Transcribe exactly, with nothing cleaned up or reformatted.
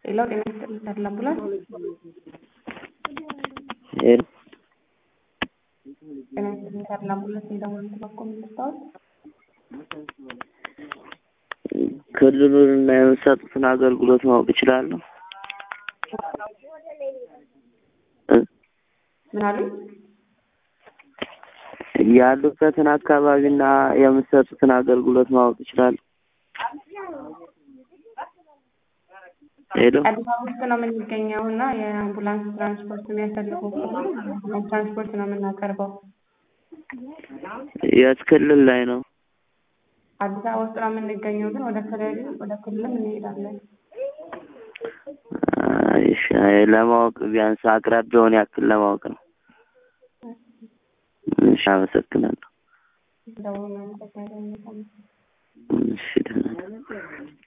ሌላው ጤና ይስጥልኝ ተድላ አምቡላንስ ሄሎ ጤና ይስጥልኝ ተድላ አምቡላንስ እንደምን ተባኮም ተስታውስ ክልሉንና የምትሰጡትን አገልግሎት ማወቅ እችላለሁ? ምን አሉ? ያሉበትን አካባቢና የምትሰጡትን አገልግሎት ማወቅ እችላለሁ? ሄሎ አዲስ አበባ ውስጥ ነው የምንገኘውና የአምቡላንስ ትራንስፖርት የሚያስፈልገው ትራንስፖርት ነው የምናቀርበው። የት ክልል ላይ ነው? አዲስ አበባ ውስጥ ነው የምንገኘው ግን ወደ ክልል ወደ ክልልም እንሄዳለን። እሺ ለማወቅ ቢያንስ አቅራቢያውን ያክል ለማወቅ ነው። እሺ አመሰግናለሁ። ደውሎ ነው ተከታታይ ነው። እሺ